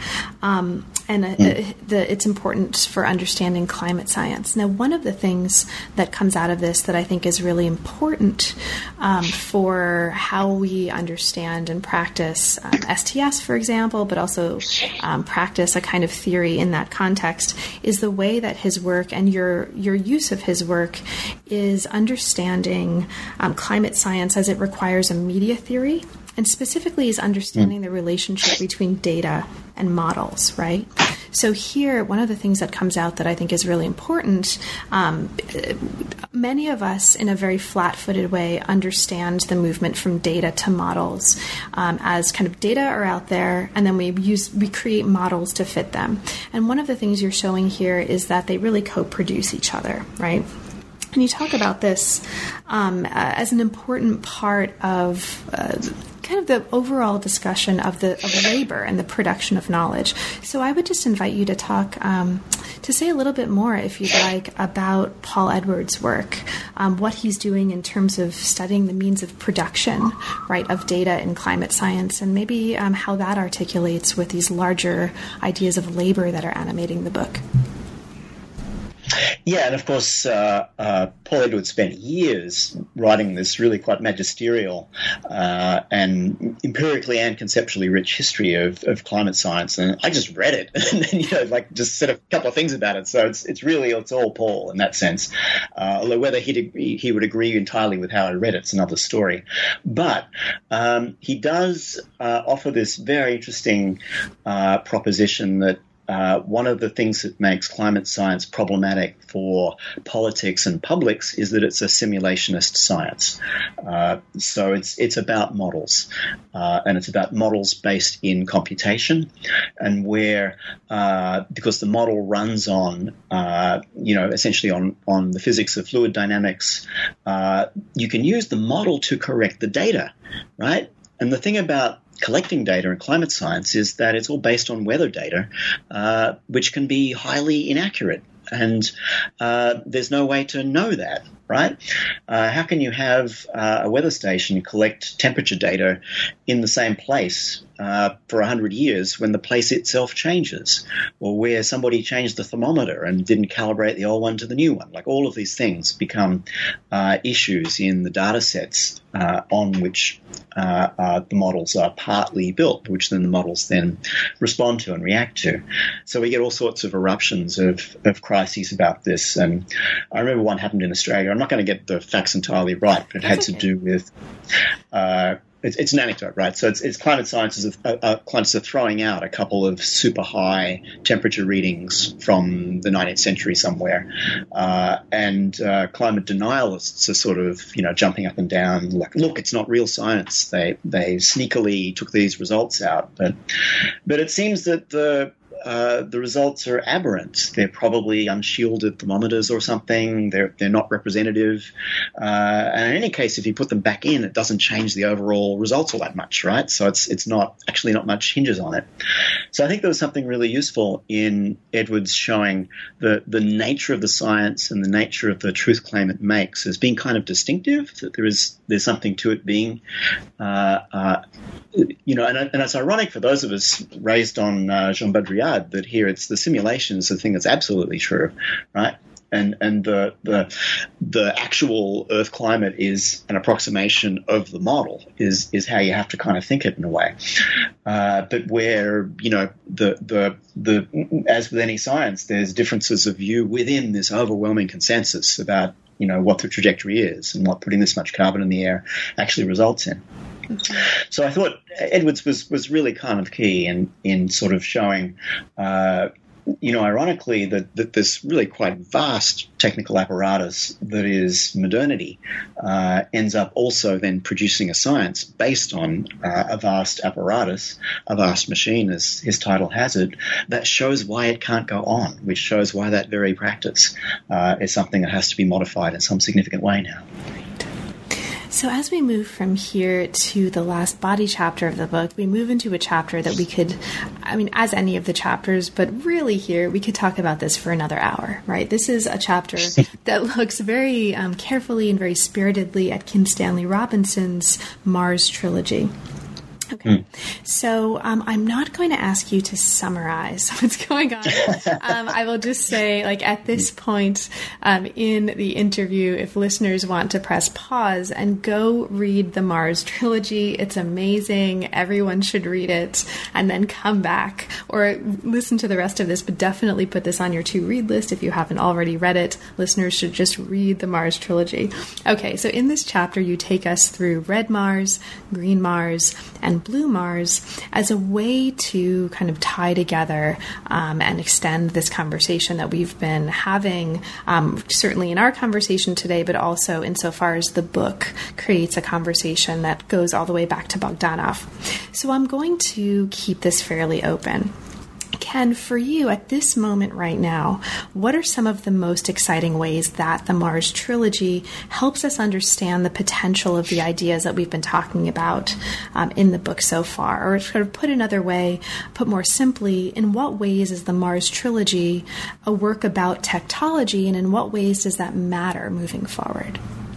It's important for understanding climate science. Now, one of the things that comes out of this that I think is really important for how we understand and practice STS, for example, but also practice a kind of theory in that context, is the way that his work and your use of his work is understanding climate science as it requires a media theory, and specifically is understanding the relationship between data and models, right? So here, one of the things that comes out that I think is really important, many of us in a very flat-footed way understand the movement from data to models as kind of data are out there, and then we create models to fit them. And one of the things you're showing here is that they really co-produce each other, right? And you talk about this as an important part of kind of the overall discussion of labor and the production of knowledge. So I would just invite you to talk, to say a little bit more, if you'd like, about Paul Edwards' work, what he's doing in terms of studying the means of production, right, of data in climate science, and maybe how that articulates with these larger ideas of labor that are animating the book. Yeah, and of course, Paul Edwards spent years writing this really quite magisterial and empirically and conceptually rich history of climate science, and I just read it and then, just said a couple of things about it. So it's all Paul in that sense. Although whether he would agree entirely with how I read it's another story. But he does offer this very interesting proposition that one of the things that makes climate science problematic for politics and publics is that it's a simulationist science. So it's about models, and it's about models based in computation, and where because the model runs on essentially on the physics of fluid dynamics, you can use the model to correct the data, right? And the thing about collecting data in climate science is that it's all based on weather data, which can be highly inaccurate. And there's no way to know that, right? How can you have a weather station collect temperature data in the same place for 100 years when the place itself changes, or where somebody changed the thermometer and didn't calibrate the old one to the new one? Like, all of these things become issues in the data sets on which the models are partly built, which then the models then respond to and react to. So we get all sorts of eruptions of crises about this. And I remember one happened in Australia. I'm not going to get the facts entirely right, but it had to do with it's an anecdote, right? So it's climate scientists are throwing out a couple of super high temperature readings from the 19th century somewhere, and climate denialists are sort of jumping up and down, like, look, it's not real science. They sneakily took these results out, but it seems that the results are aberrant. They're probably unshielded thermometers or something. They're not representative. And in any case, if you put them back in, it doesn't change the overall results all that much, right? So it's not much hinges on it. So I think there was something really useful in Edwards showing the nature of the science and the nature of the truth claim it makes as being kind of distinctive. That there's something to it being, and it's ironic for those of us raised on Jean Baudrillard that here it's the simulation is the thing that's absolutely true, right? And the actual Earth climate is an approximation of the model, is how you have to kind of think it in a way. But where the as with any science, there's differences of view within this overwhelming consensus about what the trajectory is and what putting this much carbon in the air actually results in. So I thought Edwards was really kind of key in sort of showing, ironically, that this really quite vast technical apparatus that is modernity ends up also then producing a science based on a vast apparatus, a vast machine, as his title has it, that shows why it can't go on, which shows why that very practice is something that has to be modified in some significant way now. So as we move from here to the last body chapter of the book, we move into a chapter that we could, as any of the chapters, but really here, we could talk about this for another hour, right? This is a chapter that looks very carefully and very spiritedly at Kim Stanley Robinson's Mars trilogy. Okay, so I'm not going to ask you to summarize what's going on. I will just say, at this point in the interview, if listeners want to press pause and go read the Mars trilogy, it's amazing. Everyone should read it, and then come back or listen to the rest of this, but definitely put this on your to-read list if you haven't already read it. Listeners should just read the Mars trilogy. Okay, so in this chapter, you take us through red Mars, green Mars, and blue Mars as a way to kind of tie together and extend this conversation that we've been having, certainly in our conversation today, but also insofar as the book creates a conversation that goes all the way back to Bogdanov. So I'm going to keep this fairly open. Ken, for you at this moment right now, what are some of the most exciting ways that the Mars trilogy helps us understand the potential of the ideas that we've been talking about in the book so far? Or sort of put another way, put more simply, in what ways is the Mars trilogy a work about technology, and in what ways does that matter moving forward?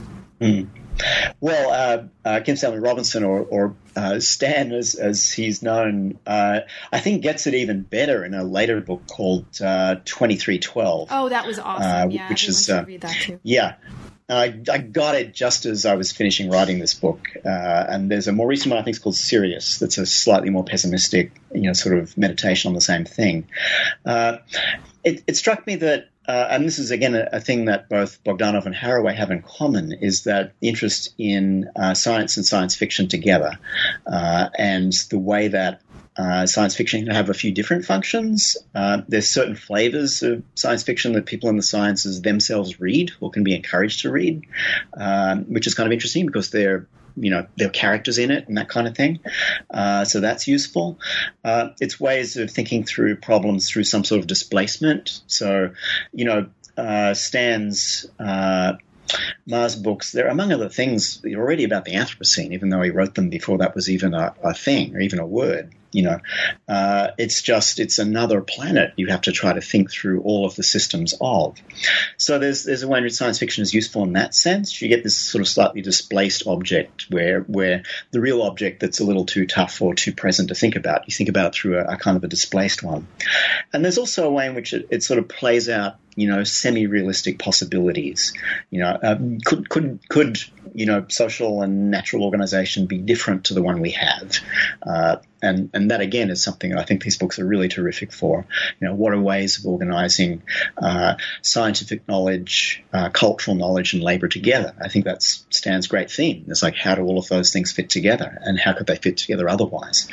Well, Kim Stanley Robinson, or Stan, as he's known, I think gets it even better in a later book called 2312. Oh, that was awesome! Yeah, which is read that too. Yeah. I got it just as I was finishing writing this book, and there's a more recent one I think it's called Sirius. That's a slightly more pessimistic, sort of meditation on the same thing. It struck me that. And this is, again, a thing that both Bogdanov and Haraway have in common, is that interest in science and science fiction together, and the way that science fiction can have a few different functions. There's certain flavors of science fiction that people in the sciences themselves read or can be encouraged to read, which is kind of interesting because there are characters in it and that kind of thing. So that's useful. It's ways of thinking through problems through some sort of displacement. So, Stan's Mars books, they're, among other things, already about the Anthropocene, even though he wrote them before that was even a thing or even a word. It's another planet you have to try to think through all of the systems of. So there's a way in which science fiction is useful in that sense. You get this sort of slightly displaced object where the real object that's a little too tough or too present to think about, you think about it through a kind of a displaced one. And there's also a way in which it sort of plays out, semi-realistic possibilities. Could social and natural organization be different to the one we have? And that, again, is something that I think these books are really terrific for. What are ways of organizing scientific knowledge, cultural knowledge, and labor together? I think that's Stan's great theme. It's like, how do all of those things fit together, and how could they fit together otherwise?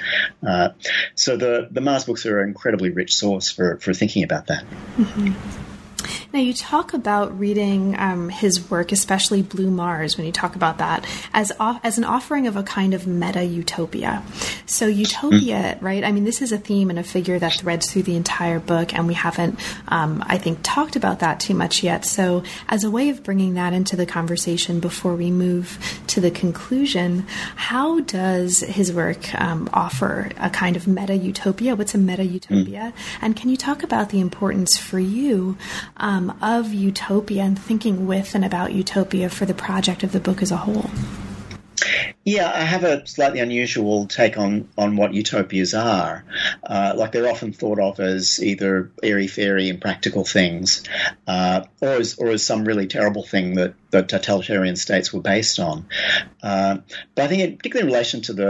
So the Mars books are an incredibly rich source for thinking about that. Mm-hmm. Now, you talk about reading his work, especially Blue Mars, when you talk about that, as an offering of a kind of meta-utopia. So utopia, right? I mean, this is a theme and a figure that threads through the entire book, and we haven't, I think, talked about that too much yet. So as a way of bringing that into the conversation before we move to the conclusion, how does his work offer a kind of meta-utopia? What's a meta-utopia? And can you talk about the importance for you of utopia and thinking with and about utopia for the project of the book as a whole? Yeah, I have a slightly unusual take on what utopias are. Like they're often thought of as either airy-fairy and practical things, or as some really terrible thing that totalitarian states were based on. But I think, particularly in relation to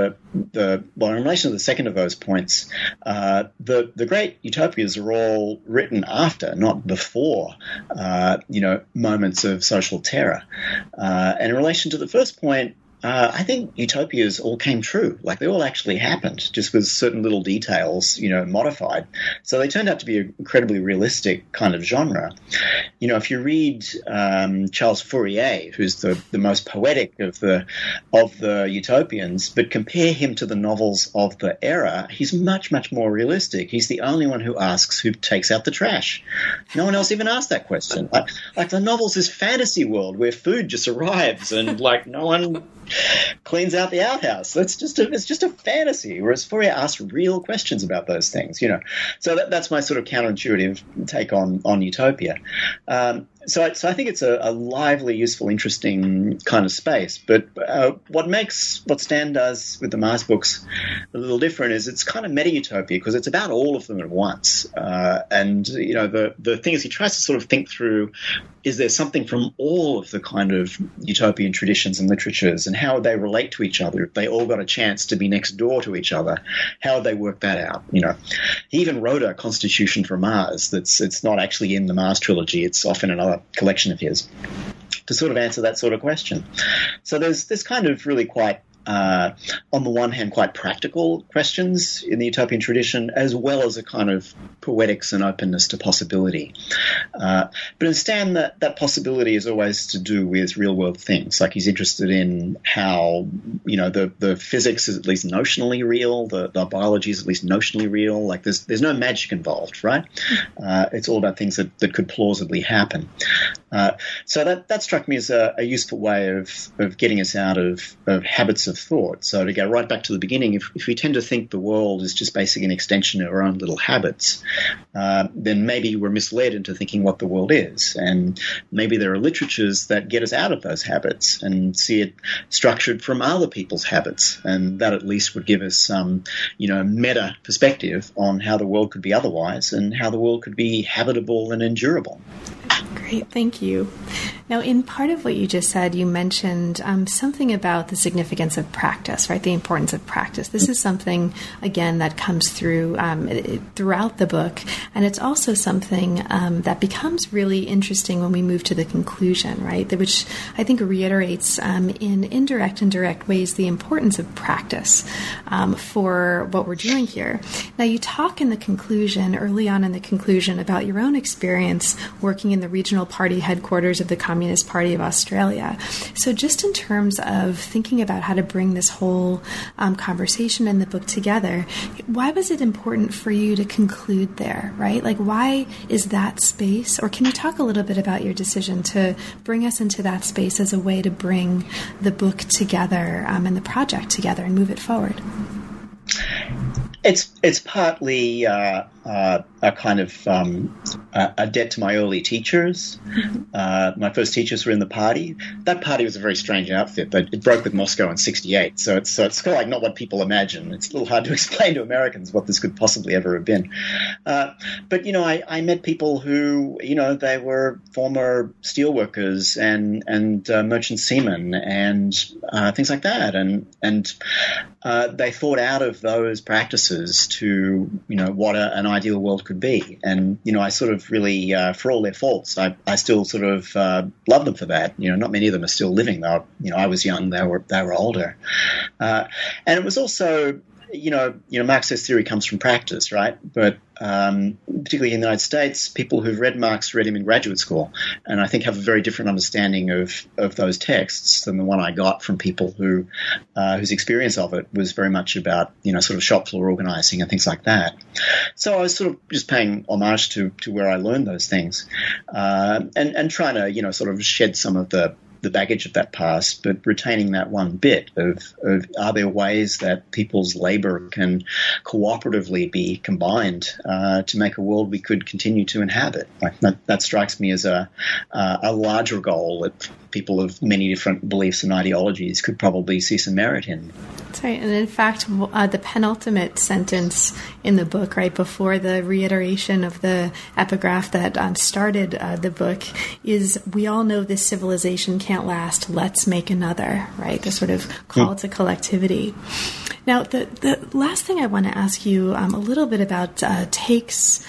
the second of those points, the great utopias are all written after, not before, moments of social terror. And in relation to the first point, I think utopias all came true. Like they all actually happened, just with certain little details, modified. So they turned out to be an incredibly realistic kind of genre. If you read Charles Fourier, who's the most poetic of the utopians, but compare him to the novels of the era, he's much, much more realistic. He's the only one who asks who takes out the trash. No one else even asked that question. Like the novels is fantasy world where food just arrives and like no one cleans out the outhouse. It's just a fantasy. Whereas Fourier asks real questions about those things, So that's my sort of counterintuitive take on utopia. So I think it's a lively, useful, interesting kind of space. But what makes what Stan does with the Mars books a little different is it's kind of meta-utopia because it's about all of them at once. And the thing is he tries to sort of think through, is there something from all of the kind of utopian traditions and literatures, and how would they relate to each other if they all got a chance to be next door to each other? How would they work that out? He even wrote a Constitution for Mars it's not actually in the Mars trilogy. It's off in another collection of his to sort of answer that sort of question. So there's this kind of really quite on the one hand, quite practical questions in the utopian tradition, as well as a kind of poetics and openness to possibility. But in Stan, that possibility is always to do with real-world things. Like he's interested in how, the physics is at least notionally real, the biology is at least notionally real. Like there's no magic involved, right? It's all about things that could plausibly happen. So that struck me as a useful way of getting us out of habits of thought. So to go right back to the beginning, if we tend to think the world is just basically an extension of our own little habits, then maybe we're misled into thinking what the world is. And maybe there are literatures that get us out of those habits and see it structured from other people's habits. And that at least would give us some, meta perspective on how the world could be otherwise and how the world could be habitable and endurable. Great, thank you. Now, in part of what you just said, you mentioned something about the significance of practice, right? The importance of practice. This is something, again, that comes through throughout the book, and it's also something that becomes really interesting when we move to the conclusion, right? Which I think reiterates in indirect and direct ways the importance of practice for what we're doing here. Now, you talk in the conclusion, early on in the conclusion, about your own experience working in the regional party headquarters of the Communist Party of Australia. So just in terms of thinking about how to bring this whole conversation in the book together, why was it important for you to conclude there, right? Like, why is that space? Or can you talk a little bit about your decision to bring us into that space as a way to bring the book together and the project together and move it forward? It's partly a kind of a debt to my early teachers. My first teachers were in the party. That party was a very strange outfit, but it broke with Moscow in '68. So it's kind of like not what people imagine. It's a little hard to explain to Americans what this could possibly ever have been. But I met people who they were former steelworkers and merchant seamen and things like that, and they thought out of those practices to what an ideal world could be. And I sort of really, for all their faults, I still sort of love them for that. Not many of them are still living though. I was young, they were older, and it was also Marxist theory comes from practice, right? But particularly in the United States, people who've read Marx read him in graduate school, and I think have a very different understanding of those texts than the one I got from people whose experience of it was very much about, sort of shop floor organizing and things like that. So I was sort of just paying homage to where I learned those things, and trying to, sort of shed some of the baggage of that past, but retaining that one bit of are there ways that people's labor can cooperatively be combined to make a world we could continue to inhabit? Like that strikes me as a larger goal that people of many different beliefs and ideologies could probably see some merit in. That's right. And in fact, the penultimate sentence in the book, right before the reiteration of the epigraph that started the book, is, "We all know this civilization can't last. Let's make another," right? The sort of call to collectivity. Now, the last thing I want to ask you a little bit about picks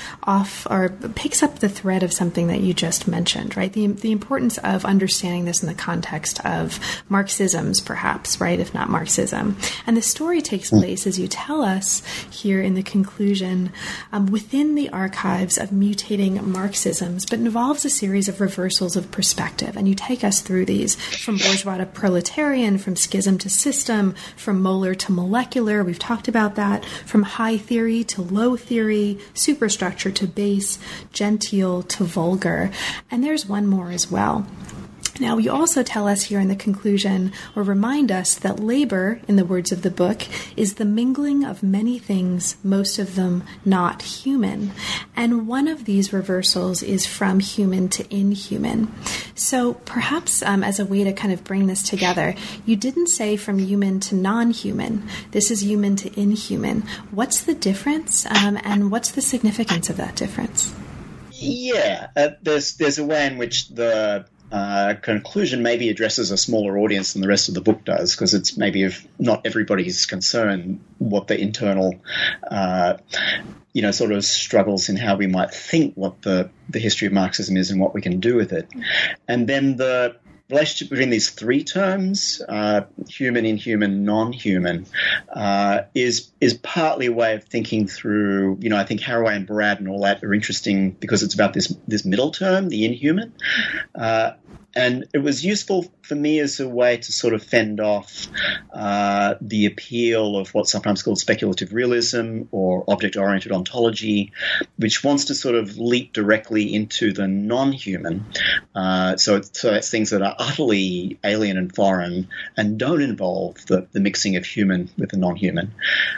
up the thread of something that you just mentioned, right? The importance of understanding this in the context of Marxisms, perhaps, right, if not Marxism. And the story takes place, as you tell us here in the conclusion, within the archives of mutating Marxisms, but involves a series of reversals of perspective. And you take us through these, from bourgeois to proletarian, from schism to system, from molar to molecular, we've talked about that, from high theory to low theory, superstructure to base, genteel to vulgar. And there's one more as well. Now, you also tell us here in the conclusion, or remind us, that labor, in the words of the book, is the mingling of many things, most of them not human. And one of these reversals is from human to inhuman. So perhaps as a way to kind of bring this together, you didn't say from human to non-human. This is human to inhuman. What's the difference, and what's the significance of that difference? Yeah, there's a way in which the conclusion maybe addresses a smaller audience than the rest of the book does, because it's maybe of not everybody's concern what the internal, sort of struggles in how we might think what the history of Marxism is and what we can do with it. And then the relationship between these three terms, human, inhuman, non-human, is partly a way of thinking through, I think Haraway and Barad and all that are interesting because it's about this middle term, the inhuman. And it was useful for me as a way to sort of fend off the appeal of what's sometimes called speculative realism or object-oriented ontology, which wants to sort of leap directly into the non-human. So it's things that are utterly alien and foreign and don't involve the mixing of human with the non-human.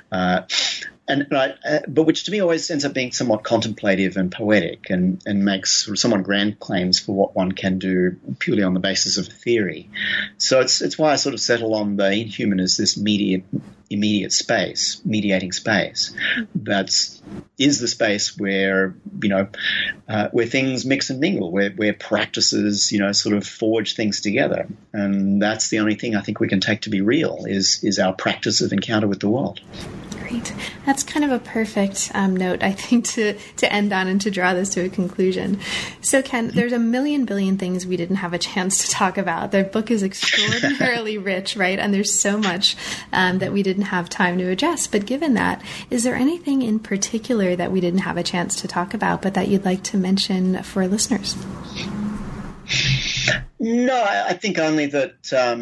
But which to me always ends up being somewhat contemplative and poetic and makes sort of somewhat grand claims for what one can do purely on the basis of theory. So it's why I sort of settle on the inhuman as this immediate space, mediating space. That is the space where, where things mix and mingle, where practices, sort of forge things together. And that's the only thing I think we can take to be real is our practice of encounter with the world. Great. That's kind of a perfect note, I think, to end on and to draw this to a conclusion. So, Ken, there's a billion things we didn't have a chance to talk about. The book is extraordinarily rich, right? And there's so much that we didn't have time to address. But given that, is there anything in particular that we didn't have a chance to talk about, but that you'd like to mention for listeners? No, I think only that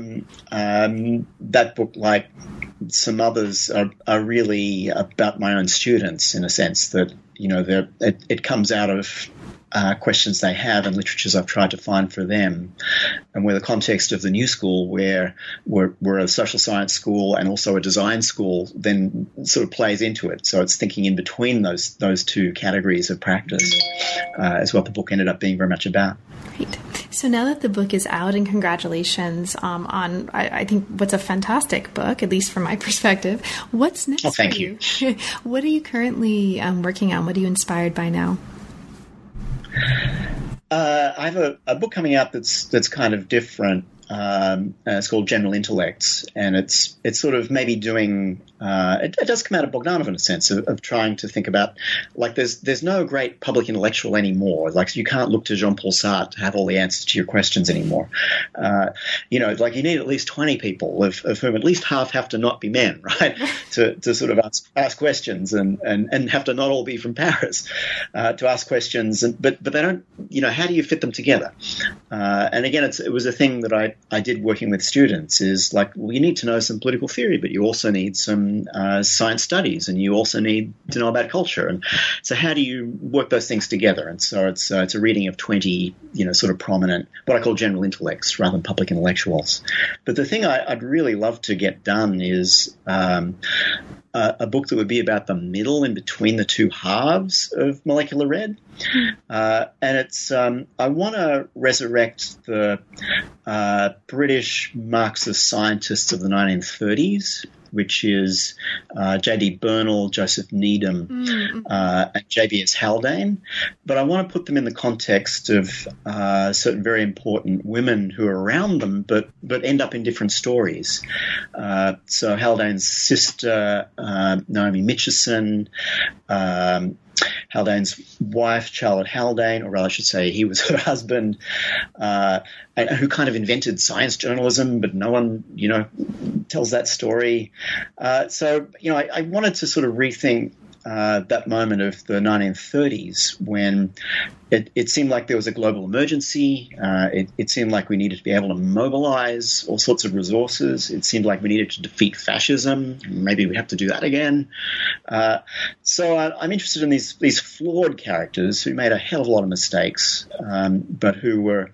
that book, like some others, are really about my own students, in a sense that, it comes out of questions they have and literatures I've tried to find for them, and where the context of the new school, where we're a social science school and also a design school, then sort of plays into it. So it's thinking in between those two categories of practice is what the book ended up being very much about. Great. So now that the book is out, and congratulations on I think what's a fantastic book, at least from my perspective. What's next for you? What are you currently working on? What are you inspired by now? I have a book coming out that's kind of different. It's called General Intellects, and it's sort of maybe doing. It does come out of Bogdanov in a sense of trying to think about, like, there's no great public intellectual anymore. Like, you can't look to Jean-Paul Sartre to have all the answers to your questions anymore. Like, you need at least 20 people of whom at least half have to not be men, right? to sort of ask questions and have to not all be from Paris to ask questions. But they don't. How do you fit them together? And again, it was a thing that I did working with students. Is like, well, you need to know some political theory, but you also need some science studies, and you also need to know about culture. And so, how do you work those things together? And so, it's a reading of 20, sort of prominent, what I call general intellects rather than public intellectuals. But the thing I'd really love to get done is a book that would be about the middle in between the two halves of Molecular Red. And it's I want to resurrect the British Marxist scientists of the 1930s, which is J.D. Bernal, Joseph Needham, and J.B.S. Haldane. But I want to put them in the context of certain very important women who are around them, but end up in different stories. So Haldane's sister, Naomi Mitchison, Haldane's wife, Charlotte Haldane, or rather I should say he was her husband, who kind of invented science journalism, but no one, tells that story. So I wanted to sort of rethink that moment of the 1930s when it seemed like there was a global emergency. It seemed like we needed to be able to mobilize all sorts of resources. It seemed like we needed to defeat fascism. Maybe we have to do that again. So I'm interested in these flawed characters who made a hell of a lot of mistakes, but who were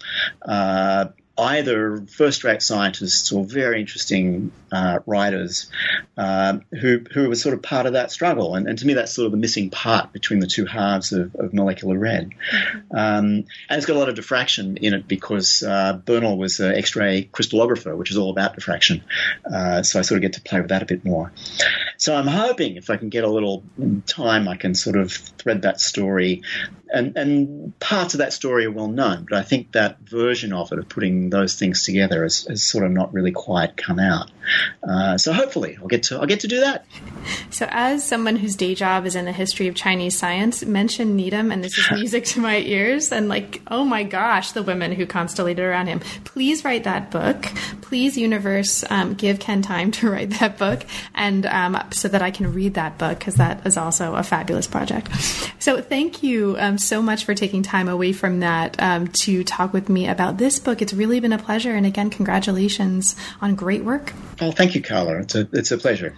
either first-rate scientists or very interesting writers who were sort of part of that struggle. And to me, that's sort of the missing part between the two halves of Molecular Red. And it's got a lot of diffraction in it because Bernal was an X-ray crystallographer, which is all about diffraction. So I sort of get to play with that a bit more. So I'm hoping if I can get a little time, I can sort of thread that story. And parts of that story are well known, but I think that version of it, of putting those things together, has sort of not really quite come out. So hopefully I'll get to do that. So as someone whose day job is in the history of Chinese science, mention Needham, and this is music to my ears, and like, oh my gosh, the women who constellated around him. Please write that book. Please, universe, give Ken time to write that book, and so that I can read that book, because that is also a fabulous project. So thank you so much for taking time away from that to talk with me about this book. It's really been a pleasure, and again, congratulations on great work. Oh, thank you, Carla. It's a pleasure.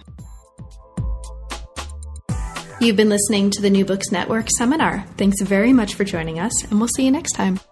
You've been listening to the New Books Network seminar. Thanks very much for joining us, and we'll see you next time.